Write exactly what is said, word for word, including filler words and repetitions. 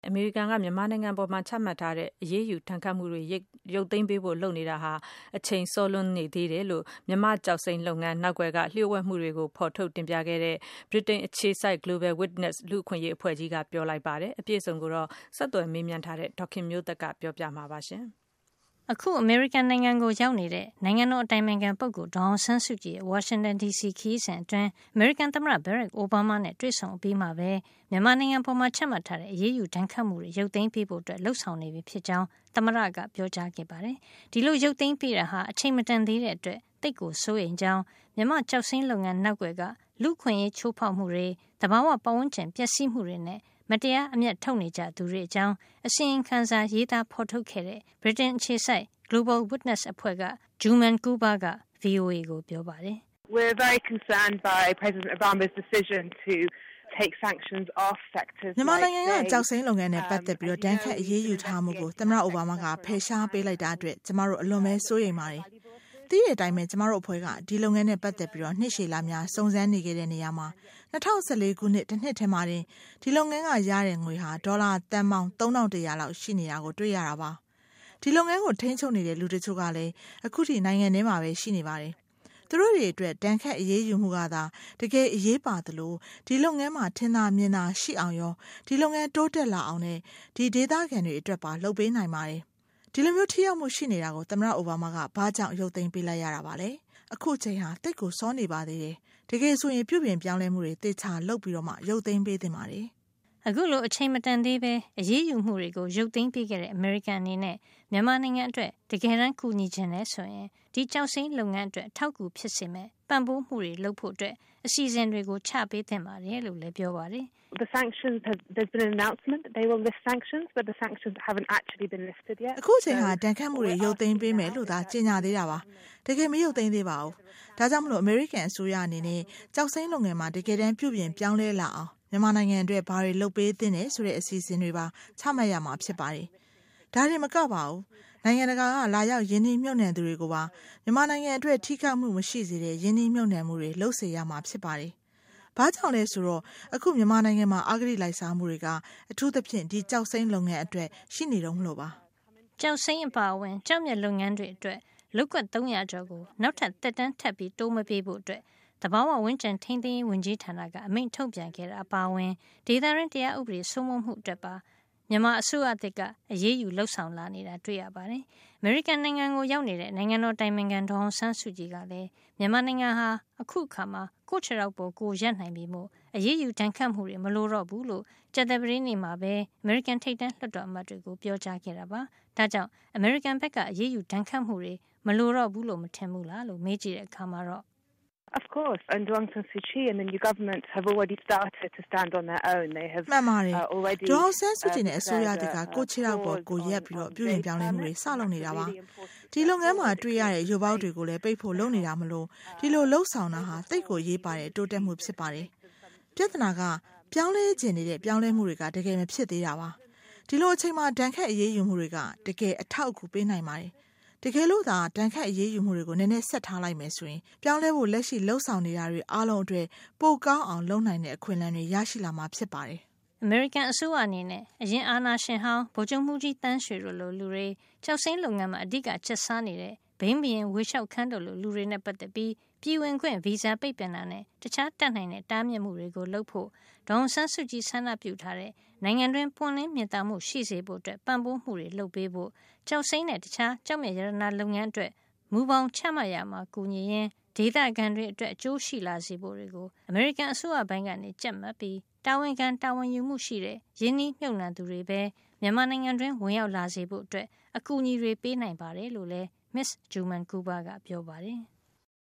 အမေရိကန်ကမြန်မာနိုင်ငံပေါ်မှာချမှတ်ထားတဲ့အရေးယူထဏ်ခတ်မှုတွေရုပ်သိမ်းပေးဖို့လုပ်နေတာဟာအချိန်စောလွန်းနေသေးတယ်လို့မြန်မာကျောက်စိမ်းလုပ်ငန်းနောက်ွယ်ကလျှို့ဝှက်မှုတွေကိုဖော်ထုတ်တင်ပြခဲ့တဲ့ ဗြိတိန်အခြေစိုက် Global Witness လူ့အခွင့်အရေးအဖွဲ့ကြီးကပြောလိုက်ပါတယ်။အပြည့်အစုံကိုတော့ဆက်သွယ်မေးမြန်းထားတဲ့ဒေါက်ခင်မျိုးသက်ကပြောပြမှာပါရှင်။အခုအမေရိကန်နိုင်ငံကိုရောက်နေတဲ့နိုင်ငံတော်အတိုင်ပင်ခံပုဂ္ဂိုလ်ဒေါ်အောင်ဆန်းစုကြည်ရဲ့ဝါရှင်တန်ဒီစီခရီးစဉ်အတွင်းအမေရိကန်သမ္မတဘရက်အိုဘားမားနဲ့တွေ့ဆုံပြီးမှပဲမြန်မာနိုင်ငံပေါ်မှာချမှတ်ထားတဲ့အရေးယူဒဏ်ခတ်မှုတွေရုပ်သိမ်းပေးဖို့အတွက်လှုံ့ဆော်နေပြီဖြစ်ကြောင်းသမ္မတကပြောကြားခဲ့ပါတယ်။ဒီလိုရုပ်သိမ်းပေးတာဟာအချိန်မတန်သေးတဲ့အတွက်တိတ်ကိုစိုးရိမ်ကြောင်းမြန်မာကျောက်စိမ်းလုပ်ငန်းနောက်ွယ်ကလူ့ခွင့်ရေးချိုးဖောက်မှုတွေသဘာဝပတ်ဝန်းကျင်ပျက်စီးမှုတွေနဲ့မတရားအမျက်ထုတ်နေကြသူတွေအကြောင်းအစီရင်ခံစာရေးသားဖော်ထုတ်ခဲ့တဲ့ဗြိတိန်အခြေစိုက်Global Witness အဖွဲ့က Juman Kuba က V O A ကိုပြောပါတယ်။ We're very concerned by President Obama's decision to take sanctions off sectors မြန်မာနိုင်ငံကကျောက်စိမ်းလုပ်ငန်းနဲ့ပတ်သက်ပြီးတော့ဒဏ်ခတ်အရေးယူထားမှုကိုသမ္မတအိုဘားမားကဖယ်ရှားပေးလိုက်တာအတွက်ကျမတို့အလွန်ပဲစိုးရိမ်ပါတယ်။သိတဲ့အတိုင်းပဲကျမတို့အဖွဲ့ကဒီလုပ်ငန်းနဲ့ပတ်သက်ပြီးတော့နှစ်ရှည်လများစုံစမ်းနေခဲ့တဲ့နေရာမှာ၂၀၁၄ခုနှစ်တစ်နှစ်ထဲမှာတင်ဒီလုပ်ငန်းကရတဲ့ငွေဟာဒေါ်လာတန်ပေါင်းသုံးထောင်တရာလောက်ရှိနေတာကိုတွေ့ရတာပါ။ဒီလုပ်ငန်းကိုထိန်းချုပ်နေတဲ့လူတချို့ကလည်းအခုထိနိုင်ငံထဲမှာပဲရှိနေပါတယ်။သူတို့တွေအတွက်ဒဏ်ခတ်အရေးယူမှုကသာတကယ်အရေးပါသလိုဒီလုပ်ငန်းမှာထင်သာမြင်သာရှိအောင်ရောဒီလုပ်ငန်းတိုးတက်လာအောင်နဲ့ဒီဒေသခံတွေအတွက်ပါလုပ်ပေးနိုင်ပါတယ်။ဒီလိုမျိုးထိရောက်မှုရှိနေတာကိုသမ္မတအိုဘားမားကဘာကြောင့်ရုပ်သိမ်းပေးလိုက်ရတာပါလဲ။အခုချိန်ဟာတိတ်ကိုစောနေပါသေးတယ်။တကယ်ဆိုရင်ပြုပြင်ပြောင်းလဲမှုတွေတေချာလုပ်ပြီးတော့မှရုပ်သိမ်းပေးသင့်ပါတယ်။အခုလိုအချိန်မတန်သေးပဲအရေးယူမှုတွေကိုရုပ်သိမ်းပေးခဲ့တဲ့အမေရိကန်အနေနဲ့မြန်မာနိုင်ငံအတွက်တကယ်တမ်းကူညီချင်တယ်ဆိုရင်ဒီကျောက်စိမ်းလုပ်ငန်းအတွက်ထောက်ကူဖြစ်စေမဲ့ပံ့ပိုးမှုတွေလုပ်ဖို့အတွက်အစီအစဉ်တွေကိုချပေးသင့်ပါတယ်လို့လည်းပြောပါတယ်။ The sanctions have there's been an announcement that they will lift sanctions but the sanctions haven't actually been lifted yet. အခုချိန်ဟာဒဏ်ခတ်မှုတွေရုပ်သိမ်းပေးမယ်လို့သာကြေညာသေးတာပါ။တကယ်မရုပ်သိမ်းသေးပါဘူး။ဒါကြောင့်မလို့အမေရိကန်အစိုးရအနေနဲ့ကျောက်စိမ်းလုပ်ငန်းမှာတကယ်တမ်းပြုပြင်ပြောင်းလဲလာအောင်မြန်မာနိုင်ငံအတွက်ဘာတွေလုပ်ပေးသင့်တယ်ဆိုတဲ့အစီအစဉ်တွေပါချမှတ်ရမှာဖြစ်ပါတယ်။ဒါတွေမကပါဘူး။နိုင်ငံတကာကလာရောက်ယင်းနှိမ့်မြုပ်နှံသူတွေကိုပါမြန်မာနိုင်ငံအတွက်ထိခိုက်မှုမရှိစေတဲ့ယင်းနှိမ့်မြုပ်နှံမှုတွေလုပ်စေရမှာဖြစ်ပါတယ်။ဘာကြောင့်လဲဆိုတော့အခုမြန်မာနိုင်ငံမှာအာဂရိလိုက်စားမှုတွေကအထူးသဖြင့်ဒီကျောက်စိမ်းလုပ်ငန်းအတွက်ရှိနေတော့မလို့ပါ။ကျောက်စိမ်းအပါအဝင်ကျောက်မျက်လုပ်ငန်းတွေအတွက်လုပ်ကွက်သုံးရာကျော်ကိုနောက်ထပ်တက်တန်းထပ်ပြီးတိုးမပေးဖို့အတွက်တဘာဝဝင်းကျန်ထိန်းသိမ်းရေးဝန်ကြီးဌာနကအမိန့်ထုတ်ပြန်ခဲ့တာအပါအဝင်ဒေသရင်းတရားဥပဒေစိုးမိုးမှုအတွက်ပါမြန်မာအစိုးရအသစ်ကအရေးယူလှုပ်ဆောင်လာနေတာတွေ့ရပါတယ်။အမေရိကန်နိုင်ငံကိုရောက်နေတဲ့နိုင်ငံတော်တိုင်ပင်ခံဒေါ်အောင်ဆန်းစုကြည်ကလည်းမြန်မာနိုင်ငံဟာအခုအခါမှာကိုယ့်ခြေထောက်ပေါ်ကိုရပ်နိုင်ပြီမို့အရေးယူတန်ခတ်မှုတွေမလိုတော့ဘူးလို့ကြာသပတေးနေ့မှာပဲအမေရိကန်ထိပ်တန်းလွှတ်တော်အမတ်တွေကိုပြောကြားခဲ့တာပါ။ဒါကြောင့်အမေရိကန်ဘက်ကအရေးယူတန်ခတ်မှုတွေမလိုတော့ဘူးလို့မထင်ဘူးလားလို့မေးကြည့်တဲ့အခါမှာတော့ Of course, and Aung San Suu Kyi and the new government have already started to stand on their own. They have uh, already. ဒေါ်အောင်ဆန်းစုကြည်နဲ့အစိုးရကကိုချီရောက်ပေါ်ကိုရက်ပြီးတော့ပြုပြင်ပြောင်းလဲမှုတွေစလုပ်နေတာပါ။ဒီလုပ်ငန်းမှာတွေ့ရတဲ့ရုပ်ပေါက်တွေကိုလည်းပိတ်ဖို့လုပ်နေတာမလို့ဒီလိုလှုပ်ဆောင်တာဟာတိတ်ကိုရေးပါတဲ့တိုးတက်မှုဖြစ်ပါတယ်။ပြဿနာကပြောင်းလဲခြင်းနေတဲ့ပြောင်းလဲမှုတွေကတကယ်မဖြစ်သေးတာပါ။ဒီလိုအချိန်မှာဒဏ်ခတ်အရေးယူမှုတွေကတကယ်အထောက်အကူပေးနိုင်ပါတယ်။တကယ်လို့သာတန်ခတ်အရေးယူမှုတွေကိုနည်းနည်းဆက်ထားလိုက်မယ်ဆိုရင်ပြောင်းလဲဖို့လက်ရှိလှုပ်ဆောင်နေတာတွေအားလုံးအတွက်ပိုကောင်းအောင်လုပ်နိုင်တဲ့အခွင့်အလမ်းတွေရရှိလာမှာဖြစ်ပါတယ်။အမေရိကန်အစိုးရအနေနဲ့အရင်အာဏာရှင်ဟောင်းဗိုလ်ချုပ်မှုကြီးတန်းရွှေတို့လိုလူတွေကျောက်စိမ်းလုပ်ငန်းမှာအဓိကချက်စားနေတဲ့ဘိန်းဘီရင်ဝေလျှောက်ခန်းတို့လိုလူတွေနဲ့ပတ်သက်ပြီးပြည်ဝင်ခွင့်ဗီဇာပိတ်ပင်တာနဲ့တခြားတတ်နိုင်တဲ့တားမြစ်မှုတွေကိုလုပ်ဖို့ဒေါ်အောင်ဆန်းစုကြည်ဆန္ဒပြုထားတဲ့နိုင်ငံတွင်းပွင့်လင်းမြင်သာမှုရှိစေဖို့အတွက်ပံ့ပိုးမှုတွေလုပ်ပေးဖို့ကျောက်စိမ်းနဲ့တခြားကျောက်မျက်ရတနာလုပ်ငန်းအတွက်မူပေါင်းချမှတ်ရမှာကူညီရင်းဒေသခံတွေအတွက်အကျိုးရှိလာစေဖို့တွေကိုအမေရိကန်အစိုးရဘက်ကနေကြက်မှတ်ပြီးတာဝန်ခံတာဝန်ယူမှုရှိတဲ့ရင်းနှီးမြှုပ်နှံသူတွေပဲမြန်မာနိုင်ငံတွင်းဝင်ရောက်လာစေဖို့အတွက်အကူအညီတွေပေးနိုင်ပါတယ်လို့လည်း Miss Juman Kuba ကပြောပါတယ်။